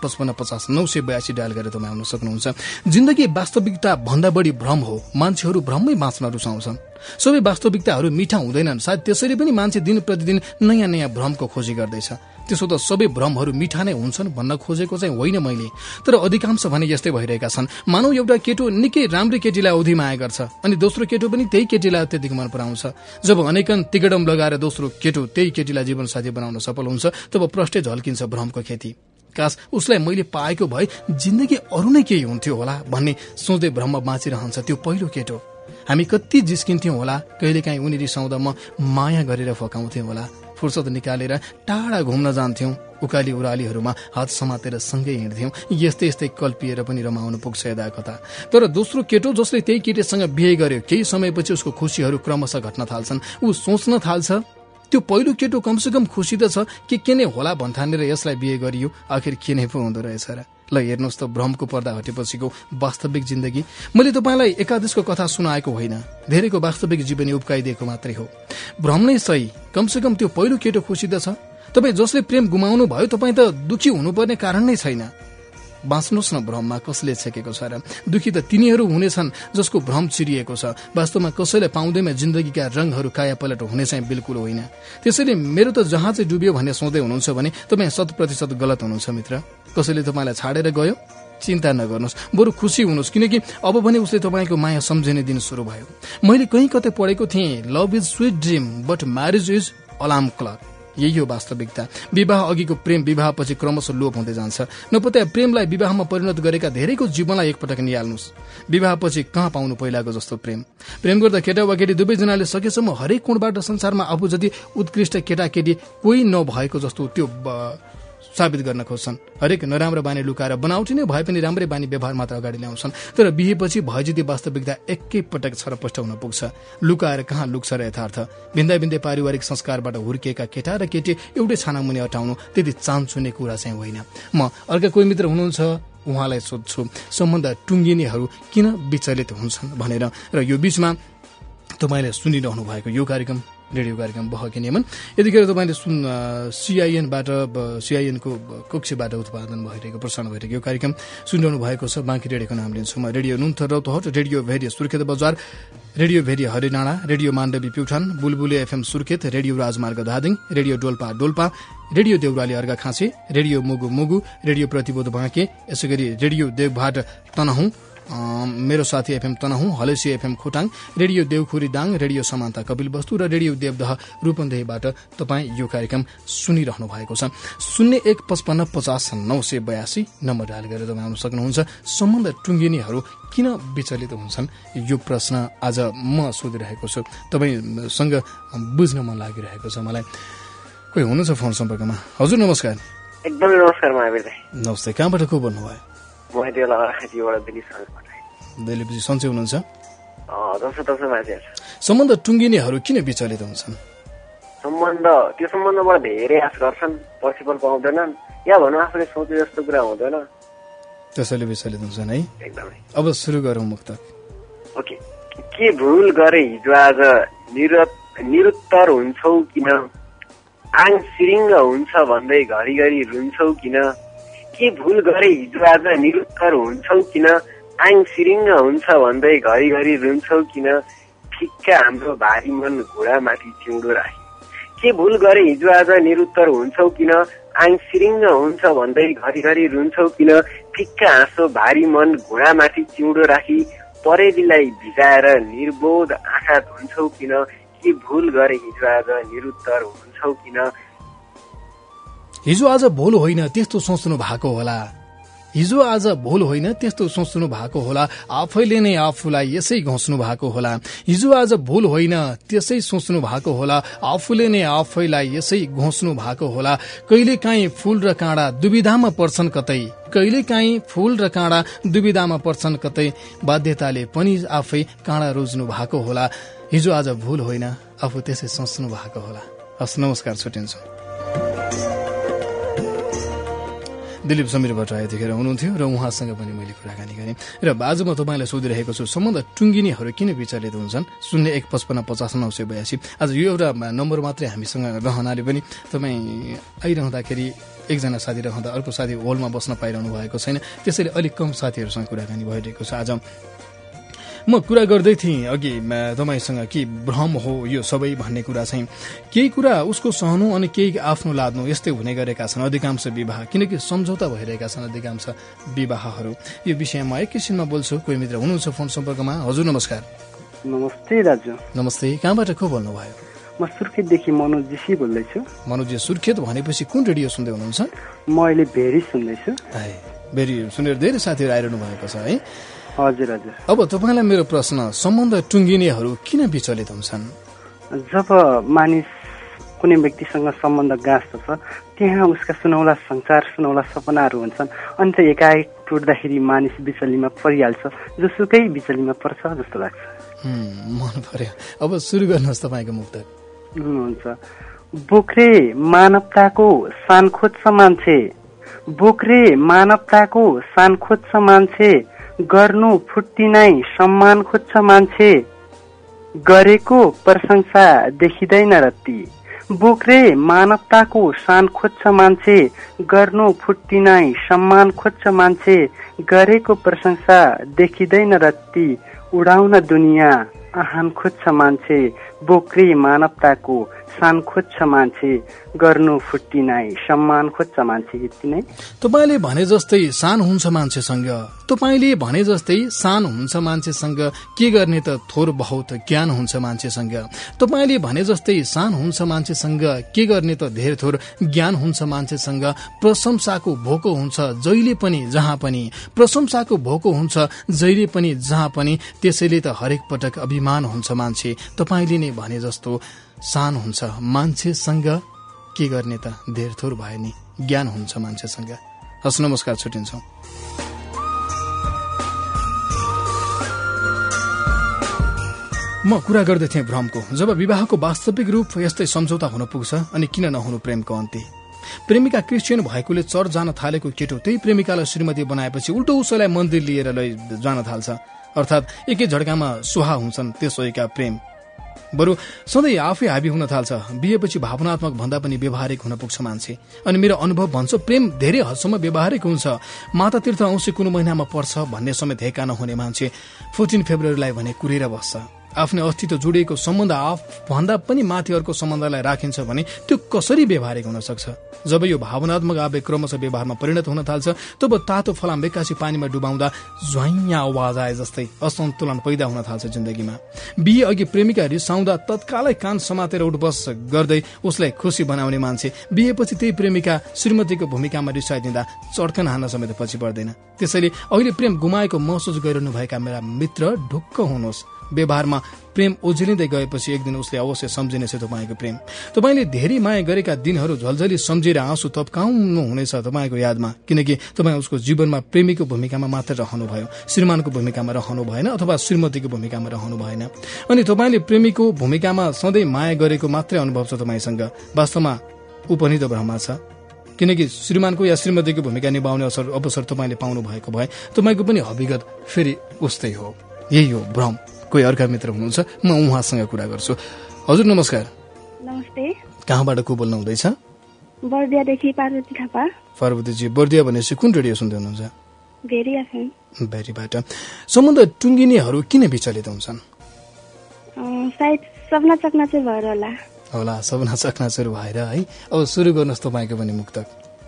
01550 डायल गरेर तपाईँ आउन सक्नुहुन्छ। जिन्दगी वास्तविकता भन्दा बढी भ्रम हो। मान्छेहरू भ्रममै बाँच्न रुचाउँछन्। सबै वास्तविकताहरू मिठा हुँदैनन्। सायद त्यसरी पनि मान्छे दिन प्रतिदिन नयाँ नयाँ भ्रमको खोजी गर्दैछ। त्यसो त सबै भ्रमहरू मिठा नै हुन्छन् भन्न खोजेको चाहिँ होइन मैले, तर अधिकांश भने यस्तै भइरहेका छन्। मानौ एउटा केटो निकै राम्रै केटीलाई औधी माया गर्छ अनि दोस्रो केटो पनि त्यही केटीलाई अत्यधिक मन पराउँछ। जब अनेकन तिगडम लगाएर दोस्रो केटो त्यही केटीलाई जीवनसाथी बनाउन सफल हुन्छ, तब प्रष्टै झल्किन्छ भ्रमको खेती। काश उसलाई मैले पाएको भए जिन्दगी अरू नै केही हुन्थ्यो होला भन्ने सोच्दै भ्रममा बाँचिरहन्छ त्यो पहिलो केटो। हामी कति जिस्किन्थ्यौं होला, कहिलेकाहीँ उनी रिसाउँदा म माया गरेर फकाउँथ्यौं होला। फुर्सद निकालेर टाढा घुम्न जान्थ्यौं, उकाली उरालीहरूमा हात समातेर सँगै हिँड्थ्यौं। यस्तै यस्तै कल्पिएर पनि रमाउनु पुग्छ यदा कता। तर दोस्रो केटो जसले त्यही केटीसँग बिहे गर्यो, केही समयपछि उसको खुसीहरू क्रमशः घट्न थाल्छन्। ऊ सोच्न थाल्छ त्यो पहिलो केटो कमसेकम खुसी त छ, के नै होला भन्ठानेर यसलाई बिहे गरियो, आखिर के नै पो हुँदो रहेछ र। ल हेर्नुहोस् त, भ्रमको पर्दा हटेपछिको वास्तविक जिन्दगी। मैले तपाईँलाई एकादेशको कथा सुनाएको होइन, धेरैको वास्तविक जीवनी उब्काइदिएको मात्रै हो। भ्रम नै सही, कमसेकम त्यो पहिलो केटो खुसी त छ। तपाईँ जसले प्रेम गुमाउनु भयो, तपाईँ त दुखी हुनुपर्ने कारण नै छैन। बाँच्नुहोस् न भ्रममा, कसले छेकेको छ र? दुखी त तिनीहरू हुनेछन् जसको भ्रम चिरिएको छ। वास्तवमा कसैलाई पाउँदैमा जिन्दगीका रङहरू कायापलट हुने चाहिँ बिल्कुल होइन। त्यसैले मेरो त जहाजै डुब्यो भन्ने सोच्दै हुनुहुन्छ भने तपाईँ 100% गलत हुनुहुन्छ मित्र। कसैले तपाईँलाई छाडेर गयो, चिन्ता नगर्नुहोस्, बरु खुसी हुनुहोस्, किनकि अब भने उसले तपाईँको माया सम्झिने दिन सुरु भयो। मैले कहीँ कतै पढेको थिएँ, love is sweet dream but marriage is alarm clock. यही हो वास्तविकता। विवाह अघिको प्रेम विवाहपछि क्रमशः लोप हुँदै जान्छ। नपत्या प्रेमलाई विवाहमा परिणत गरेका धेरैको जीवनलाई एकपटक निहाल्नुहोस्। विवाहपछि कहाँ पाउनु पहिलाको जस्तो प्रेम गर्दा केटा वा केटी दुवैजनाले सकेसम्म हरेक कोणबाट संसारमा आफू जति उत्कृष्ट केटाकेटी कोही नभएको जस्तो त्यो साबित गर्न खोज्छन्। हरेक नराम्रो बानी लुकाएर बनावटी नै भए पनि राम्रै बानी व्यवहार मात्र अगाडि ल्याउँछन्। तर बिहेपछि भएजति वास्तविकता एकैपटक छरपष्ट हुन पुग्छ। लुकाएर कहाँ लुक्छ र यथार्थ? भिन्दै भिन्दै पारिवारिक संस्कारबाट हुर्किएका केटा र केटी एउटै छाना मुनि अटाउनु त्यति चान्चुने कुरा चाहिँ होइन। म अर्का कोही मित्र हुनुहुन्छ, उहाँलाई सोध्छु सम्बन्ध टुङ्गिनेहरू किन विचलित हुन्छन् भनेर। र यो बीचमा तपाईँले सुनिरहनु भएको यो कार्यक्रम रेडियो कार्यक्रम बहकी नियमन। यतिखेर तपाईँले सिआइएनको कक्षबाट उत्पादन भइरहेको प्रसारण भइरहेको यो कार्यक्रम सुनिरहनु भएको छ। बाँकी रेडियोको नाम लिन्छु म। Radio Nunthar Rautahat, radio Bheri Surkhet Bazar, radio Bheri Haridanda, radio Mandavi Pyuthan, Bulbule FM Surkhet, radio Rajmarg Dhading, radio Dolpa, radio Deurali Arghakhanchi, radio Mugu, radio Pratibodh Banke, यसै गरी radio Devbhat Tanahun, Mero Sathi FM Tanahun, Halesi FM Khotang, radio Deukhuri Dang, radio Samanata Kapilvastu र रेडियो देवदह रूपन्देहीबाट तपाईँ यो कार्यक्रम सुनिरहनु भएको छ। 01550 नम्बर डायल गरेर तपाईँ आउन सक्नुहुन्छ। सम्बन्ध टुङ्गिनेहरू किन विचलित हुन्छन्, यो प्रश्न आज म सोधिरहेको छु। तपाईँसँग बुझ्न मन लागिरहेको छ मलाई। कोही हुनुहुन्छ फोन सम्पर्कमा? हजुर नमस्कार। एकदमै नमस्कार महावीर दाइ। नमस्ते, कहाँबाट को बोल्नुभयो? दिलीपजी सन्चै हुनुहुन्छ? सम्बन्ध टुङ्गिनेहरू किन विचलित हुन्छन्? त्यो सम्बन्धबाट धेरै आश गर्छन्, पछिफल पाउँदैनन्, या भनौँ आफूले सोचे जस्तो कुरा हुँदैन, त्यसैले विचलित हुन्छन् है। एकदमै। अब सुरु गरौँ मुक्तक। ओके। के भुल गरे हिजो आज निरुत्तर हुन्छौ किन? आङ सिरिङ्ग हुन्छ भन्दै घरिघरि रुन्छौ किन? के भुल गरे हिजो आज निरुत्तर हुन्छौ किन? आङ सिरिङ्ग हुन्छ भन्दै घरिघरि रुन्छौ किन? ठिक्क हाम्रो भारी मन घोडामाथि चिउँडो राखी। के भुल गरे हिजो आज निरुत्तर हुन्छौ किन? आङ सिरिङ्ग हुन्छ भन्दै घरिघरि रुन्छौ किन? ठिक्क हाँसो भारी मन घोडामाथि चिउँडो राखी। परेलीलाई भिजाएर निर्बोध आँखा धुन्छौ किन? के भुल गरे हिजो आज निरुत्तर हुन्छौ किन? हिजो आज भोल होइन त्यस्तो सोच्नु भएको होला। हिजो आज भोल होइन त्यस्तो सोच्नु भएको होला। आफैले नै आफूलाई यसै घोस्नु भएको होला। हिजो आज भोल होइन त्यसै सोच्नु भएको होला। आफूले नै आफैलाई यसै घोस्नु भएको होला। कहिलेकाहीँ फूल र काँडा दुविधामा पर्छन् कतै, कहिलेकाहीँ फूल र काँडा दुविधामा पर्छन् कतै, बाध्यताले पनि आफै काँडा रोज्नु भएको होला। हिजो आज भूल होइन आफू त्यसै सोच्नु भएको होला। हस्, नमस्कार, छुट्टिन्छु। दिलीप समीर भट्टराई यतिखेर हुनुहुन्थ्यो र उहाँसँग पनि मैले कुराकानी गरेँ र आज म तपाईँलाई सोधिरहेको छु सम्बन्ध टुङ्गिनेहरू किन विचलित हुन्छन् 015555982। आज यो एउटा नम्बर मात्रै हामीसँग रहनाले पनि तपाईँ आइरहँदाखेरि एकजना साथी रहँदा अर्को साथी होलमा बस्न पाइरहनु भएको छैन, त्यसैले अलिक कम साथीहरूसँग कुराकानी भइरहेको छ। आज म कुरा गर्दै थिएँ अघि तपाईँसँग कि भ्रम हो यो सबै भन्ने कुरा चाहिँ केही कुरा उसको सहनु अनि केही आफ्नो लाद्नु यस्तै हुने गरेका छन् अधिकांश विवाह, किनकि सम्झौता भइरहेका छन् अधिकांश विवाहहरू। यो विषयमा एकैछिनमा बोल्छु। कोही मित्र हुनुहुन्छ फोन सम्पर्कमा। हजुर नमस्कार। नमस्ते दाजु। नमस्ते, कहाँबाट को बोल्नुभयो? म सुर्खेतदेखि मनोज जीसी बोल्दैछु। मनोजी, सुर्खेत भनेपछि कुन रेडियो सुन्दै हुनुहुन्छ? म अहिले भेरी सुन्दैछु। भेरी सुनेर धेरै साथीहरू आइरहनु भएको छ है? हजुर हजुर। अब तपाईँलाई मेरो प्रश्न, सम्बन्ध टुङ्गिनेहरू किन विचलित हुन्छन्? जब मानिस कुनै व्यक्तिसँग सम्बन्ध गाँच्दछ त्यहाँ उसका सुनौला संसार सुनौला सपनाहरू हुन्छन्, अनि त एकाएक टुट्दाखेरि मानिस बिचलीमा परिहाल्छ, जोसुकै बिचलीमा पर्छ जस्तो लाग्छ। मन पर्यो। अब सुरु गर्नुहोस् तपाईँको मुक्तक। हुन्छ। बोक्रे मानवताको सान खोज्छ मान्छे, बोक्रे मानवताको सान खोज्छ मान्छे, गर्नु फुट्टिनै सम्मान खोज्छ मान्छे, गरेको प्रशंसा देखिँदैन रत्ती। बोक्रे मानवताको सान खोज्छ मान्छे, गर्नु फुट्टिनै सम्मान खोज्छ मान्छे, गरेको प्रशंसा देखिँदैन रत्ती। उडाउन दुनियाँ आहान खोज्छ मान्छे, बोक्रे मानवताको सान खोज्छ मान्छे, गर्नु फुट्टिनै सम्मान खोज्छ मान्छे। यति नै। तपाईँले भने जस्तै सान हुन्छ मान्छेसँग, तपाईँले भने जस्तै सान हुन्छ मान्छेसँग, के गर्ने त थोर बहुत ज्ञान हुन्छ मान्छेसँग। तपाईँले भने जस्तै सान हुन्छ मान्छेसँग, के गर्ने त धेर थोर ज्ञान हुन्छ मान्छेसँग। प्रशंसाको भोको हुन्छ जहिले पनि जहाँ पनि, प्रशंसाको भोको हुन्छ जहिले पनि जहाँ पनि, त्यसैले त हरेक पटक अभिमान हुन्छ मान्छे। तपाईँले नै भने जस्तो सान हुन्छ मान्छेसँग, के गर्ने त धेर थोर भए नि ज्ञान हुन्छ मान्छेसँग। हस्, नमस्कार, छुट्टिन्छौँ। म कुरा गर्दै थिएँ भ्रमको। जब विवाहको वास्तविक रूप यस्तै सम्झौता हुन पुग्छ अनि किन नहुनु प्रेमको अन्त्य। प्रेमिका क्रिस्चियन भएकोले चर्च जान थालेको केटो त्यही प्रेमिकालाई श्रीमती बनाएपछि उल्टो उसैलाई मन्दिर लिएर जान थाल्छ। अर्थात् एकै झड्कामा सुहा हुन्छन् त्यसैका प्रेम। बरु सधैँ आफै हाबी हुन थाल्छ। बिहेपछि भावनात्मक भन्दा पनि व्यवहारिक हुन पुग्छ मान्छे। अनि मेरो अनुभव भन्छ प्रेम धेरै हदसम्म व्यवहारिक हुन्छ। माता तीर्थ औँसी कुन महिनामा पर्छ भन्ने समेत हेका नहुने मान्छे 14 फेब्रुअरीलाई भने कुरेर बस्छ। आफ्नो अस्तित्व जोडिएको सम्बन्ध आफभन्दा पनि माथि अर्को सम्बन्धलाई राखिन्छ भने त्यो कसरी व्यवहारिक हुन सक्छ? जब यो भावनात्मक आवेग क्रमशः व्यवहारमा परिणत हुन थाल्छ तब तातो फलाम बेकासी पानीमा डुबाउँदा ज्वाइया आवाज आए जस्तै असन्तुलन पैदा हुन थाल्छ जिन्दगीमा। बिहे अघि प्रेमिका रिसाउँदा तत्कालै कान समातेर उठबस गर्दै उसलाई खुसी बनाउने मान्छे बिहेपछि त्यही प्रेमिका श्रीमतीको भूमिकामा रिसाइदिँदा चड्कन हान्न समेत पछि पर्दैन। त्यसैले अहिले प्रेम गुमाएको महसुस गरिरहनु भएका मेरा मित्र ढुक्क हुनुहोस्। व्यवहारमा प्रेम ओझेलिँदै गएपछि एक दिन उसले अवश्य सम्झिनेछ तपाईँको प्रेम। तपाईँले धेरै माया गरेका दिनहरू झलझली सम्झेर आँसु तप्काउनु हुनेछ तपाईँको यादमा, किनकि तपाईँ उसको जीवनमा प्रेमीको भूमिकामा मात्र रहनुभयो, श्रीमानको भूमिकामा रहनु भएन अथवा श्रीमतीको भूमिकामा रहनु भएन। अनि तपाईँले प्रेमीको भूमिकामा सधैँ माया गरेको मात्रै अनुभव छ तपाईँसँग। वास्तवमा ऊ पनि त भ्रम छ, किनकि श्रीमानको या श्रीमतीको भूमिका निभाउने अवसर तपाईँले पाउनु भएको भए तपाईँको पनि हकीकत फेरि उस्तै हो। यही हो भ्रम। कोही अर्का मित्र हुनुहुन्छ, म उहाँसँग कुरा गर्छु। हजुर नमस्कार। नमस्ते। कहाँबाट को बोल्नु हुँदैछ? बर्दियादेखि पार्वती थापा। पार्वतीजी, बर्दिया भनेपछि कुन रेडियो सुन्दै हुनुहुन्छ? भेरी एफएम। भेरीबाट। सम्बन्ध टुङ्गिनेहरू किन विचलित हुन्छन्? सायद सपना चकनाचुर भएर होला। सपना चकनाचुर भएर है। अब सुरु गर्नुहोस् तपाईँको पनि मुक्तक।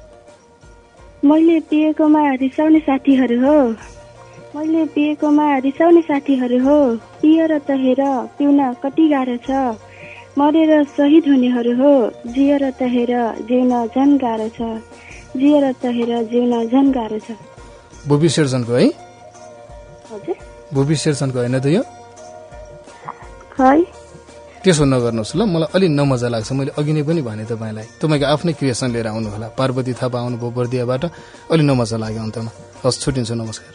मैले पिएकोमा रिसाउने साथीहरू हो, मैले पिएकोमा रिसाउने साथीहरू हो, पिएर त हेर पिउन कति गाह्रो छ, मरेर शहीद हुनेहरू हो, जिएर त हेर जिउन झन् गाह्रो छ, जिएर त हेर जिउन झन् गाह्रो छ। भुवी शेरचनको है? हजुर, भुवी शेरचनको होइन त यो? है, त्यसो नगर्नुहोस् ल, मलाई अलि नमजा लाग्छ। मैले अघि नै पनि भने तपाईँलाई, तपाईँको आफ्नै क्रिएसन लिएर आउनु होला। पार्वती थापा आउनुभयो बर्दियाबाट, अलि नमजा लाग्यो अन्तमा। हस्, छुट्टिन्छु, नमस्कार।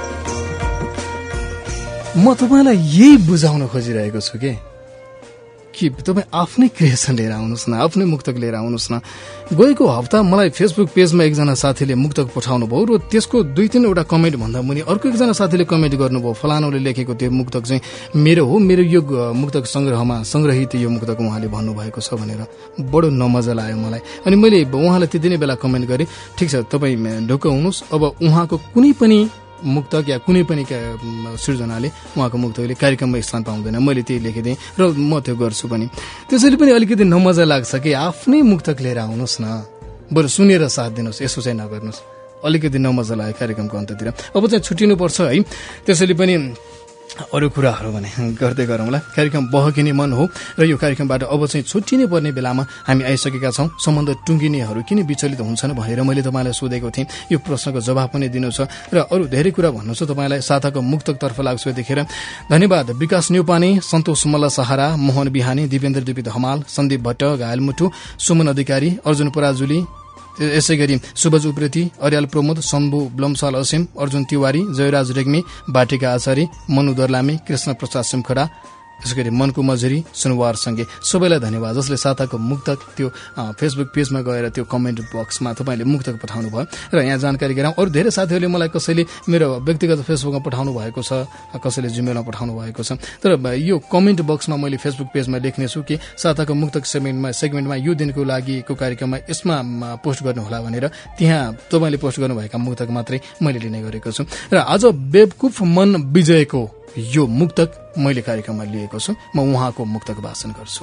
म तपाईँलाई यही बुझाउन खोजिरहेको छु कि तपाईँ आफ्नै क्रिएसन लिएर आउनुहोस् न, आफ्नै मुक्तक लिएर आउनुहोस् न। गएको हप्ता मलाई फेसबुक पेजमा एकजना साथीले मुक्तक पठाउनु भयो र त्यसको 2-3वटा कमेन्ट भन्दा मुनि अर्को एकजना साथीले कमेन्ट गर्नुभयो, फलानुले लेखेको त्यो मुक्तक चाहिँ मेरो हो, मेरो यो मुक्तक संग्रहमा संग्रहित यो मुक्तक उहाँले भन्नुभएको छ भनेर बडो नमजा लाग्यो मलाई। अनि मैले उहाँलाई त्यति नै बेला कमेन्ट गरेँ, ठिक छ तपाईँ ढुक्क हुनुहोस्, अब उहाँको कुनै पनि मुक्तक या कुनै पनि सृजनाले उहाँको मुक्तकले कार्यक्रममा स्थान पाउँदैन, मैले त्यही लेखिदिएँ र म त्यो गर्छु पनि। त्यसैले पनि अलिकति नमजा लाग्छ कि आफ्नै मुक्तक लिएर आउनुहोस् न, बरु सुनेर साथ दिनुहोस्, यसो चाहिँ नगर्नुहोस्। अलिकति नमजा लाग्यो कार्यक्रमको अन्ततिर। अब चाहिँ छुट्टिनुपर्छ है, त्यसैले पनि अरू कुराहरू भने गर्दै गरौँला। कार्यक्रम बहकिने मन हो र यो कार्यक्रमबाट अब चाहिँ छुट्टिने पर्ने बेलामा हामी आइसकेका छौँ। सम्बन्ध टुङ्गिनेहरू किन विचलित हुन्छन् भनेर मैले तपाईँलाई सोधेको थिएँ, यो प्रश्नको जवाब पनि दिनु छ र अरू धेरै कुरा भन्नु छ तपाईँलाई। साताको मुक्तकतर्फ लाग्छु यतिखेर। धन्यवाद विकास न्यौपाने, सन्तोष मल्ल सहारा, मोहन बिहानी, दिपेन्द्र दिपित हमाल, सन्दीप भट्ट, घायल मुटु, सुमन अधिकारी, अर्जुन पराजुली, यसै गरी सुबज उप्रेती, अर्याल प्रमोद, शम्भु ब्लमसाल असिम, अर्जुन तिवारी, जयराज रेग्मी, बाटिका आचार्य, मनु दर्लामी, कृष्ण प्रसाद सिमखडा, यसै गरी मनको मजुरी, सुनवारसँगै सबैलाई धन्यवाद जसले साताको मुक्तक त्यो फेसबुक पेजमा गएर त्यो कमेन्ट बक्समा तपाईँले मुक्तक पठाउनु भयो र यहाँ जानकारी गराउँ। अरू धेरै साथीहरूले मलाई कसैले मेरो व्यक्तिगत फेसबुकमा पठाउनु भएको छ, कसैले जिमेलमा पठाउनु भएको छ। तर यो कमेन्ट बक्समा मैले फेसबुक पेजमा लेख्नेछु कि साताको मुक्तक सेगमेन्टमा यो दिनको लागिको कार्यक्रममा यसमा पोस्ट गर्नुहोला भनेर। त्यहाँ तपाईँले पोस्ट गर्नुभएका मुक्तक मात्रै मैले लिने गरेको छु। र आज बेवकुफ मन विजयको यो मुक्तक मैले कार्यक्रममा लिएको छु। म उहाँको मुक्तक वाचन गर्छु।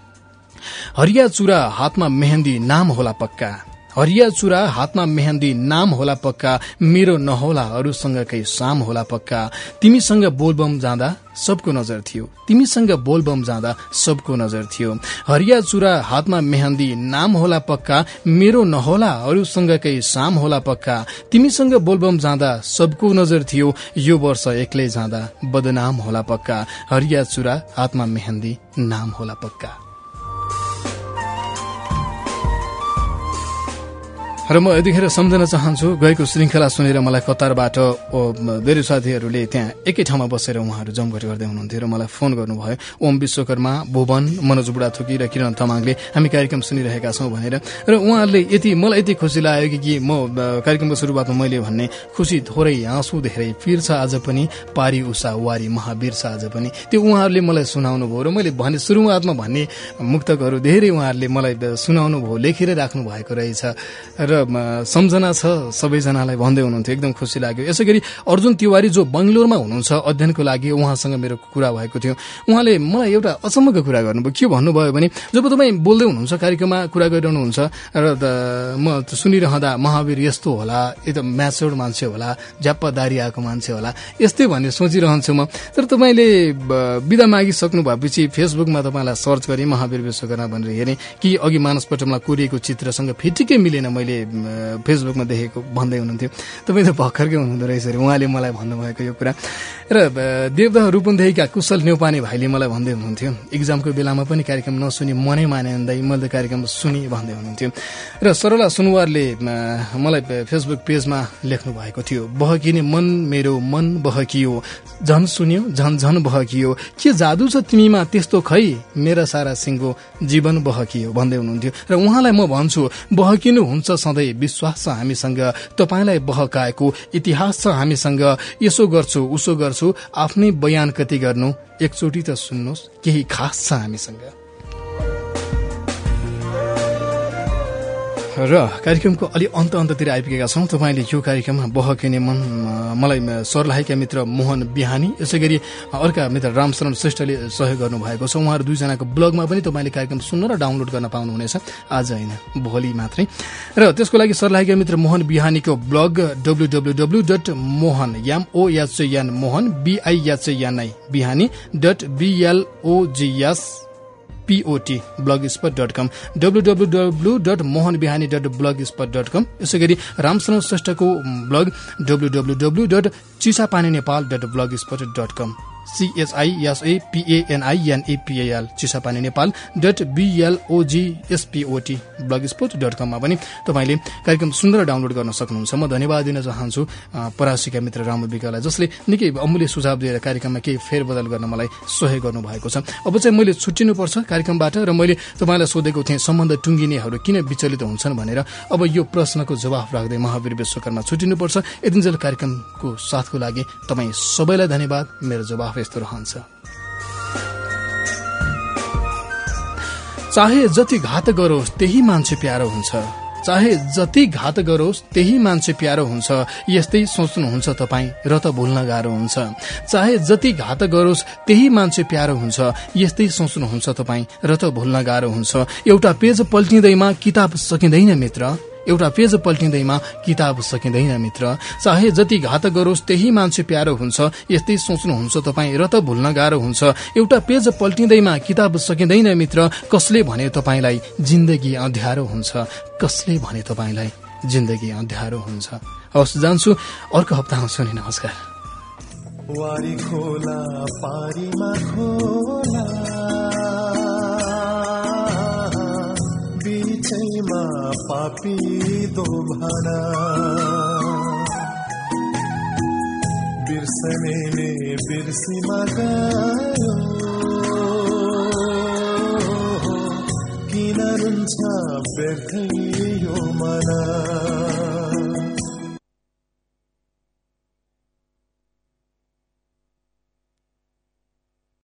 हरिया चुरा हातमा मेहन्दी नाम होला पक्का, हरिया चुरा हातमा मेहन्दी नाम होला पक्का, मेरो नहोला अरूसँगकै साम होला पक्का। तिमीसँग बोलबम जाँदा सबको नजर थियो, तिमीसँग बोलबम जाँदा सबको नजर थियो। हरिया चुरा हातमा मेहन्दी नाम होला पक्का, मेरो नहोला अरूसँगकै साम होला पक्का। तिमीसँग बोलबम जाँदा सबको नजर थियो, यो वर्ष एक्लै जाँदा बदनाम होला पक्का। हरिया चुरा हातमा मेहन्दी नाम होला पक्का। र म यतिखेर सम्झन चाहन्छु गएको श्रृङ्खला सुनेर मलाई कतारबाट धेरै साथीहरूले त्यहाँ एकै ठाउँमा बसेर उहाँहरू जमघट गर्दै हुनुहुन्थ्यो र मलाई फोन गर्नुभयो। ओम विश्वकर्मा, भुवन, मनोज बुढाथोकी र किरण तामाङले हामी कार्यक्रम सुनिरहेका छौँ भनेर। र उहाँहरूले मलाई यति खुसी लाग्यो कि म कार्यक्रमको सुरुवातमा मैले भन्ने खुसी थोरै आँसु धेरै पिर छ आज पनि, पारी उषा वारी महावीर छ आज पनि, त्यो उहाँहरूले मलाई सुनाउनु भयो। र मैले भने सुरुवातमा भन्ने मुक्तकहरू धेरै उहाँहरूले मलाई सुनाउनु भयो, लेखेर राख्नु भएको रहेछ र सम्झना छ सबैजनालाई भन्दै हुनुहुन्थ्यो, एकदम खुसी लाग्यो। यसै गरी अर्जुन तिवारी जो बङ्गलोरमा हुनुहुन्छ अध्ययनको लागि, उहाँसँग मेरो कुरा भएको थियो। उहाँले मलाई एउटा अचम्मको कुरा गर्नुभयो। के भन्नुभयो भने जब तपाईँ बोल्दै हुनुहुन्छ कार्यक्रममा कुरा गरिरहनुहुन्छ र म सुनिरहँदा महावीर यस्तो होला, एकदम म्याच्योर्ड मान्छे होला, झ्याप्पा दारी आएको मान्छे होला, यस्तै भन्ने सोचिरहन्छु म। तर तपाईँले बिदा मागिसक्नु भएपछि फेसबुकमा तपाईँलाई सर्च गरेँ महावीर विश्वकर्मा भनेर हेरेँ कि अघि मानसपटममा कोरिएको चित्रसँग फिटिकै मिलेन मैले फेसबुकमा देखेको भन्दै हुनुहुन्थ्यो। तपाईँ त भर्खरकै हुनुहुँदो रहेछ अरे उहाँले मलाई भन्नुभएको यो कुरा। र देवदह रूपन्देहीका कुशल न्यौपाने भाइले मलाई भन्दै हुनुहुन्थ्यो इक्जामको बेलामा पनि कार्यक्रम नसुनि मनै माने भन्दै मैले त कार्यक्रम सुनि भन्दै हुनुहुन्थ्यो। र सरला सुनवारले मलाई फेसबुक पेजमा लेख्नु भएको थियो, बहकिने मन मेरो मन बहकियो, झन सुन्यो झन झन बहकियो, के जादु छ तिमीमा त्यस्तो खै, मेरा सारा सिंहको जीवन बहकियो भन्दै हुनुहुन्थ्यो। र उहाँलाई म भन्छु बहकिनु हुन्छ सधैँ, विश्वास छ हामीसँग, तपाईलाई बहकाएको इतिहास छ हामीसँग, यसो गर्छु उसो गर्छु आफ्नै बयान कति गर्नु, एकचोटि त सुन्नुहोस् केही खास छ हामीसँग। र कार्यक्रमको अलि अन्ततिर आइपुगेका छौँ। तपाईँले यो कार्यक्रममा बहकिने मन मलाई सर्लाहीका मित्र मोहन बिहानी, यसै गरी अर्का मित्र रामशरण श्रेष्ठले सहयोग गर्नुभएको छ। उहाँहरू दुईजनाको ब्लगमा पनि तपाईँले कार्यक्रम सुन्न र डाउनलोड गर्न पाउनुहुनेछ, आज होइन भोलि मात्रै। र त्यसको लागि सर्लाहीका मित्र मोहन बिहानीको ब्लग www.mohan.biani.mohan.blogspot.com www.mohanbihani.blogspot.com। यसै गरी रामशरण श्रेष्ठको ब्लग www.चिसापानीनेपाल.blogspot.com। CHISAPANINAPAL Chisapani Nepal .blogspot blogspot.com मा पनि तपाईँले कार्यक्रम सुनेर डाउनलोड गर्न सक्नुहुन्छ। म धन्यवाद दिन चाहन्छु परासीका मित्र रामु विकलाई, जसले निकै अमूल्य सुझाव दिएर कार्यक्रममा केही फेरबदल गर्न मलाई सहयोग गर्नुभएको छ। अब चाहिँ मैले छुट्टिनुपर्छ कार्यक्रमबाट र मैले तपाईँलाई सोधेको थिएँ सम्बन्ध टुङ्गिनेहरू किन विचलित हुन्छन् भनेर। अब यो प्रश्नको जवाफ राख्दै महावीर विश्वकर्मा छुट्टिनुपर्छ। यतिन्जेल कार्यक्रमको साथको लागि तपाईँ सबैलाई धन्यवाद। मेरो जवाफ यस्तो रहन्छ, चाहे जति घात गरोस् त्यही मान्छे प्यारो हुन्छ, चाहे जति घात गरोस् त्यही मान्छे प्यारो हुन्छ, यस्तै सोच्नुहुन्छ तपाईँ र त भुल्न गाह्रो हुन्छ। चाहे जति घात गरोस् त्यही मान्छे प्यारो हुन्छ, यस्तै सोच्नुहुन्छ तपाईँ र त भुल्न गाह्रो हुन्छ। एउटा पेज पल्टिँदैमा किताब सकिँदैन मित्र, एउटा पेज पल्टिँदैमा किताब सकिँदैन मित्र। चाहे जति घात गरोस् त्यही मान्छे प्यारो हुन्छ, यस्तै सोच्नुहुन्छ तपाईँ र त भुल्न गाह्रो हुन्छ। एउटा पेज पल्टिँदैमा किताब सकिँदैन मित्र, कसले भने तपाईँलाई जिन्दगी अँध्यारो हुन्छ, कसले भने तपाईँलाई जिन्दगी अँध्यारो हुन्छ। हवस्, जान्छु, अर्को हप्ता आउँछु नि। नमस्कार। वारी खोला पारीमा खोला बिचैमा पापी दोभाना बिर्सनेले बिर्सीमा गयो किन रुन्छ व्यर्थै यो मना।